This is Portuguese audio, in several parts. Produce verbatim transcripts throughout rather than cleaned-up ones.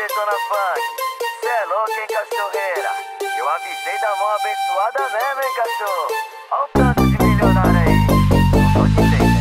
Detona Funk. Cê é louco, hein, cachorreira? Eu avisei da mão abençoada mesmo, hein, cachorro? Olha o tanto de milionário aí. Não tô te entendendo.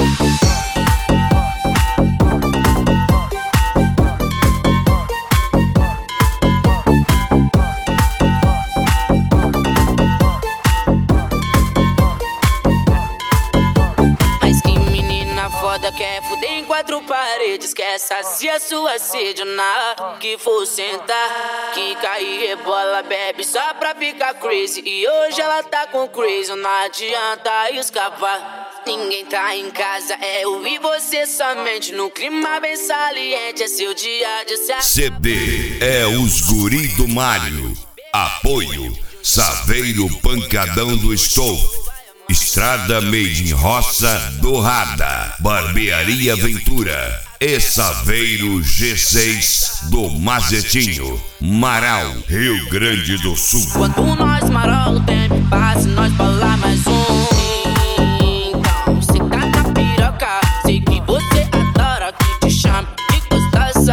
Quer fuder em quatro paredes, quer saciar sua sede na que for sentar, que cair rebola, bebe só pra ficar crazy. E hoje ela tá com crazy, não adianta escapar. Ninguém tá em casa, é eu e você somente. No clima bem saliente, é seu dia de se C D é os guri do Mário. Apoio Saveiro Pancadão do Estouve, Estrada Made in Roça Dourada, Barbearia Ventura e Saveiro G seis do Mazetinho, Marau, Rio Grande do Sul. Quando nós marola, o tempo passa, nós pra lá mais um. Então, cê tá na piroca, sei que você adora que te chame de gostosa.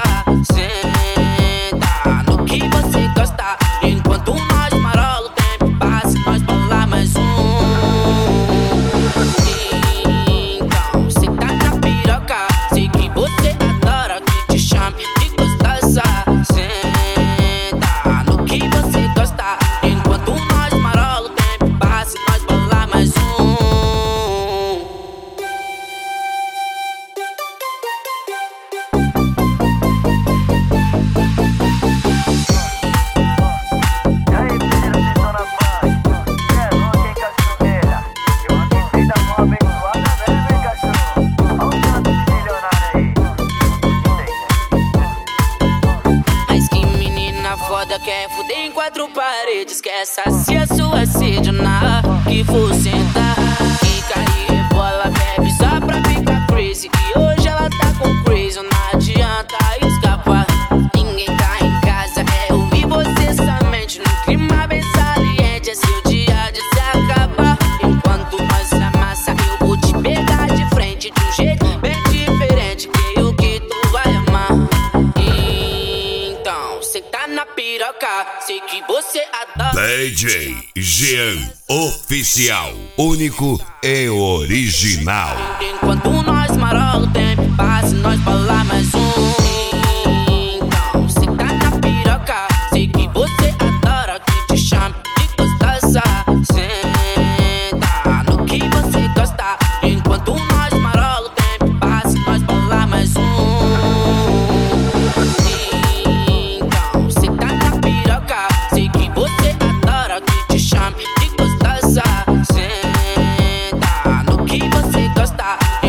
Senta no que você gosta. Enquanto nós marola, o tempo passa, nós pra lá mais um. Quer fuder em quatro paredes, quer saciar sua sede na que for sentar, que cair rebola, bebe só pra ficar crazy. E hoje ela tá com crazy, não adianta escapar. Ninguém tá em casa, é eu e você somente. No clima bem saliente, é seu dia de se acabar. Enquanto nós se amassa, eu vou te pegar de frente de um jeito bem diferente, creio que tu vai amar. Então, cê tá na piroca, sei que você adora. D J Jean Oficial, único e original. Enquanto nós marola, o tempo passa, nós pra lá mais um. Então, cê tá na piroca, sei que você adora que te chame de gostosa. Senta no que você gosta. Enquanto nós marola, o tempo passa, nós pra lá mais um. Senta no que você gosta.